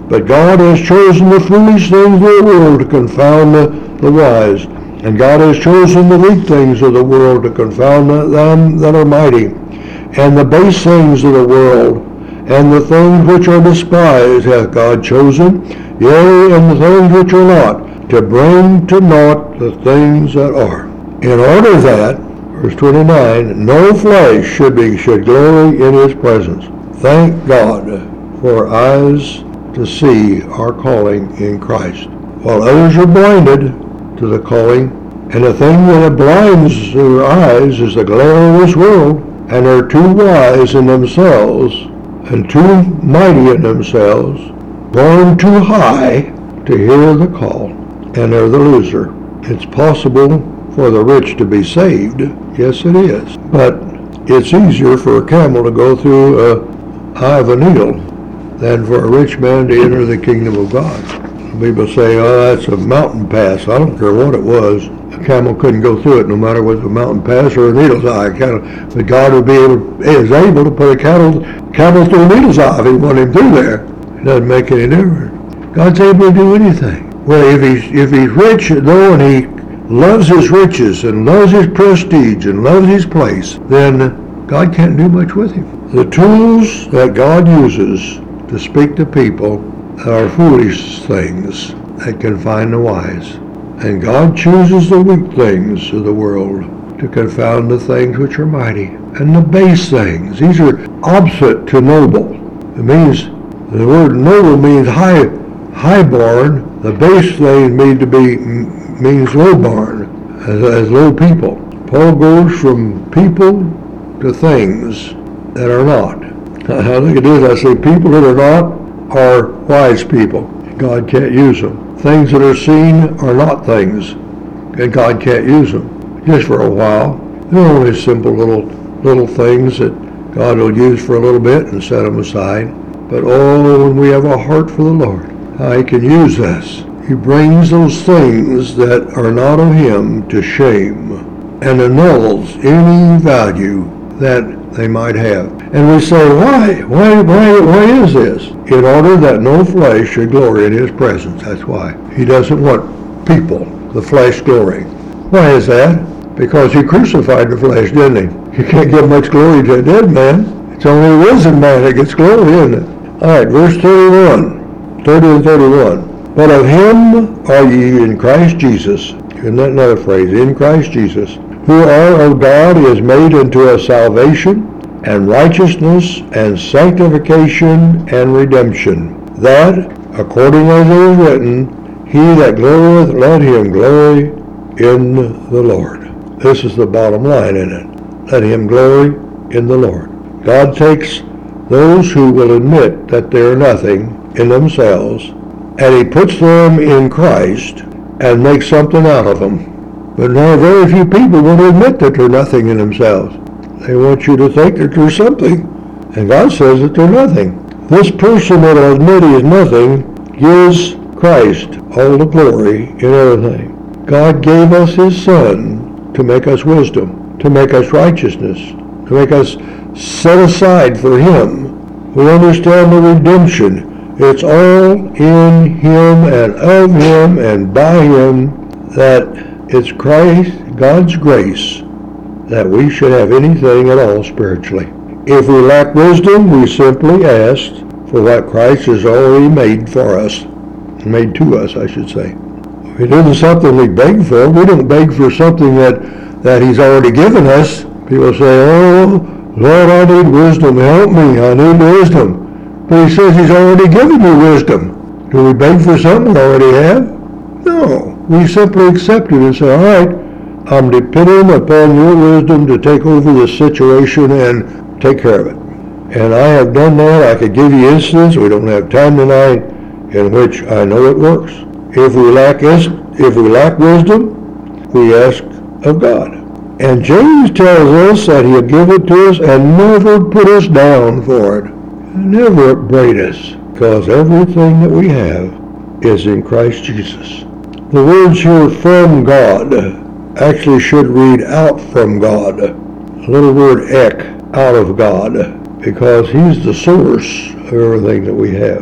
But God has chosen the foolish things of the world to confound the, the wise. And God has chosen the weak things of the world to confound them that are mighty. And the base things of the world, and the things which are despised hath God chosen, yea, and the things which are not, to bring to naught the things that are. In order that, verse twenty-nine, no flesh should be should glory in his presence. Thank God for eyes to see our calling in Christ, while others are blinded to the calling. And the thing that blinds their eyes is the glare of this world, and they're too wise in themselves and too mighty in themselves, born too high to hear the call, and they're the loser. It's possible for the rich to be saved, yes it is, but it's easier for a camel to go through a eye of a needle than for a rich man to enter the kingdom of God. People say, oh, that's a mountain pass. I don't care what it was. A camel couldn't go through it no matter whether it was a mountain pass or a needle's eye. But God would be able, is able to put a camel, camel through a needle's eye if he wanted him through there. It doesn't make any difference. God's able to do anything. Well, if he's, if he's rich, though, and he loves his riches and loves his prestige and loves his place, then God can't do much with him. The tools that God uses to speak to people are foolish things that confine the wise. And God chooses the weak things of the world to confound the things which are mighty. And the base things, these are opposite to noble. It means, the word noble means high, high born. The base thing means to be, means low born, as, as low people. Paul goes from people to things that are not. I think it is, I say people that are not are wise people. God can't use them. Things that are seen are not things, and God can't use them. Just for a while. They're only simple little little things that God will use for a little bit and set them aside. But oh, when we have a heart for the Lord, how he can use us. He brings those things that are not of him to shame and annuls any value that they might have. And we say, why? Why, why, why is this? In order that no flesh should glory in his presence. That's why. He doesn't want people, the flesh, glorying. Why is that? Because he crucified the flesh, didn't he? You can't give much glory to a dead man. It's only a risen man that gets glory, isn't it? All right, verse thirty-one, thirty and thirty-one. But of him are ye in Christ Jesus. Isn't that another phrase? In Christ Jesus. Who are of God is made unto us salvation, and righteousness, and sanctification, and redemption, that, according as it is written, he that glorieth, let him glory in the Lord. This is the bottom line in it. Let him glory in the Lord. God takes those who will admit that they are nothing in themselves, and he puts them in Christ and makes something out of them. But now very few people want to admit that they're nothing in themselves. They want you to think that there's something, and God says that they're nothing. This person that will admit he is nothing gives Christ all the glory in everything. God gave us his Son to make us wisdom, to make us righteousness, to make us set aside for him. We understand the redemption. It's all in him and of him and by him, that it's Christ, God's grace, that we should have anything at all spiritually. If we lack wisdom, we simply ask for what Christ has already made for us, made to us, I should say. It isn't something we beg for. We don't beg for something that, that he's already given us. People say, oh, Lord, I need wisdom. Help me. I need wisdom. But he says he's already given you wisdom. Do we beg for something we already have? No. We simply accept it and say, all right, I'm depending upon your wisdom to take over this situation and take care of it. And I have done that. I could give you instances, we don't have time tonight, in which I know it works. If we lack if we lack wisdom, we ask of God. And James tells us that he'll give it to us and never put us down for it. Never upbraid us, because everything that we have is in Christ Jesus. The words here, from God, actually should read out from God. A little word ek, out of God, because he's the source of everything that we have.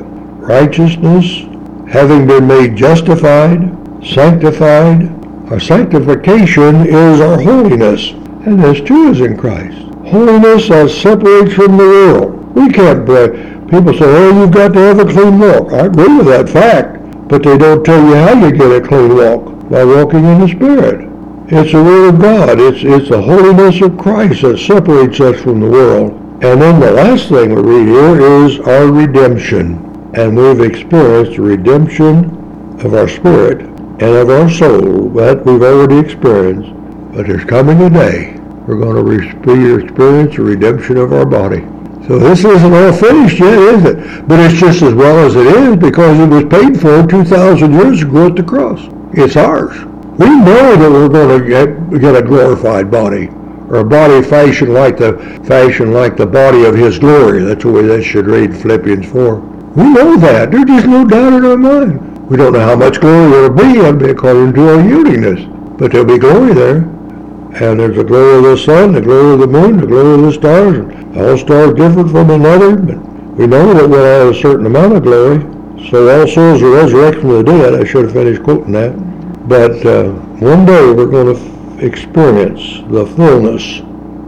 righteousness, having been made justified, sanctified. Our sanctification is our holiness, and this too is in Christ. Holiness as separates from the world. We can't break. People say, oh, you've got to have a clean walk. I agree with that fact, but they don't tell you how you get a clean walk, by walking in the Spirit. It's the Word of God. It's, it's the holiness of Christ that separates us from the world. And then the last thing we read here is our redemption. And we've experienced the redemption of our spirit and of our soul. That we've already experienced. But there's coming a day we're going to re- experience the redemption of our body. So this isn't all finished yet, is it? But it's just as well as it is because it was paid for two thousand years ago at the cross. It's ours. We know that we're going to get, get a glorified body, or a body fashioned like the fashioned like the body of His glory. That's the way that should read Philippians four. We know that. There's just no doubt in our mind. We don't know how much glory there will be. It'll be according to our yieldingness. But there'll be glory there. And there's the glory of the sun, the glory of the moon, the glory of the stars. All stars different from another, but we know that we'll have a certain amount of glory. So also is the resurrection of the dead. I should have finished quoting that. But uh, one day we're going to f- experience the fullness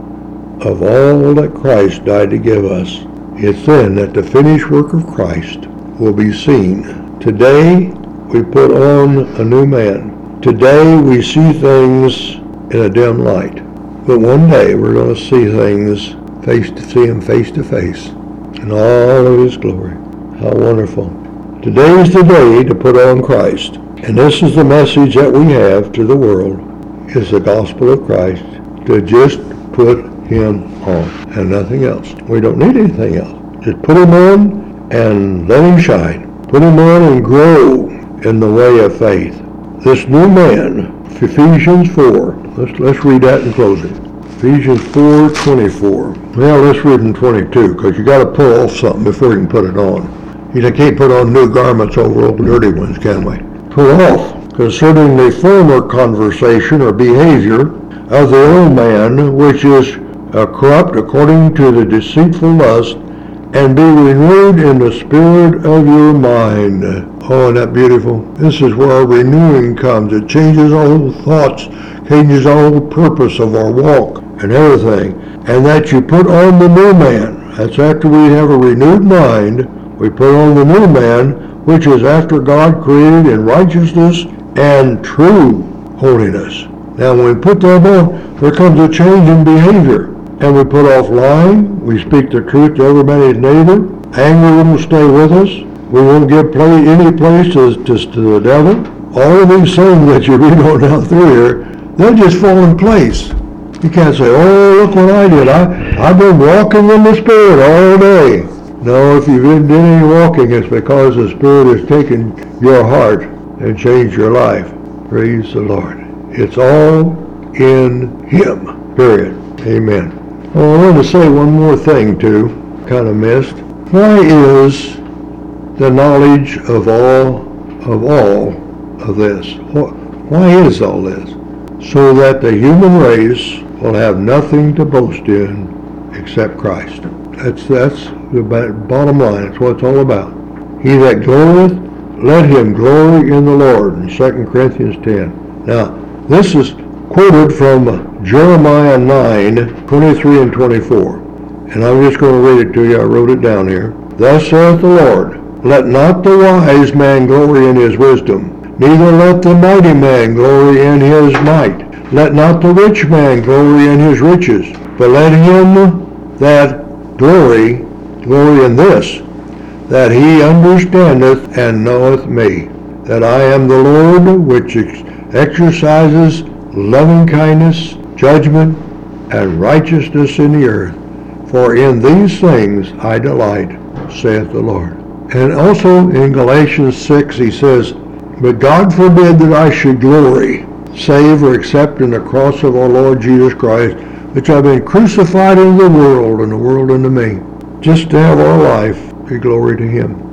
of all that Christ died to give us. It's then that the finished work of Christ will be seen. Today we put on a new man. Today we see things in a dim light. But one day we're going to see things, face to see Him face to face in all of His glory. How wonderful. Today is the day to put on Christ. And this is the message that we have to the world, is the gospel of Christ, to just put Him on and nothing else. We don't need anything else. Just put Him on and let Him shine. Put Him on and grow in the way of faith. This new man, Ephesians four, let's, let's read that in closing. Ephesians four twenty-four. Well, let's read in twenty-two, because you got to pull off something before you can put it on. You can't put on new garments over old dirty ones, can we? Pull off concerning the former conversation or behavior of the old man, which is uh, corrupt according to the deceitful lust, and be renewed in the spirit of your mind. Oh, isn't that beautiful? This is where our renewing comes. It changes our whole thoughts, changes our whole purpose of our walk and everything. And that you put on the new man. That's after we have a renewed mind. We put on the new man, which is after God created in righteousness and true holiness. Now when we put that on, there comes a change in behavior. And we put off lying. We speak the truth to every man his neighbor. Anger won't stay with us. We won't give play, any place to, to, to the devil. All of these things that you read on down through here, they'll just fall in place. You can't say, oh, look what I did. I, I've been walking in the Spirit all day. No, if you didn't do any walking, it's because the Spirit has taken your heart and changed your life. Praise the Lord. It's all in Him, period. Amen. Well, I want to say one more thing, too, kind of missed. Why is the knowledge of all, of all of this? Why is all this? So that the human race will have nothing to boast in except Christ. That's, that's the bottom line. That's what it's all about. He that glorieth, let him glory in the Lord, in Second Corinthians ten. Now, this is quoted from Jeremiah nine, twenty-three and twenty-four. And I'm just going to read it to you. I wrote it down here. Thus saith the Lord, let not the wise man glory in his wisdom, neither let the mighty man glory in his might. Let not the rich man glory in his riches, but let him that glory, glory in this, that he understandeth and knoweth me, that I am the Lord which ex- exercises loving kindness, judgment, and righteousness in the earth. For in these things I delight, saith the Lord. And also in Galatians six he says, but God forbid that I should glory, save or except in the cross of our Lord Jesus Christ, which I've been crucified in the world, and the world unto me, just to have our life be glory to Him.